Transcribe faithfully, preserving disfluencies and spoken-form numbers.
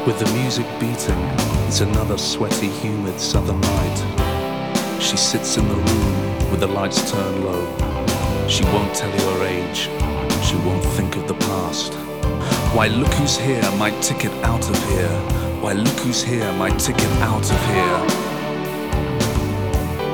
With the music beating, it's another sweaty, humid southern night. She sits in the room with the lights turned low. She won't tell you her age, she won't think of the past. Why, look who's here, my ticket out of here. Why, look who's here, my ticket out of here.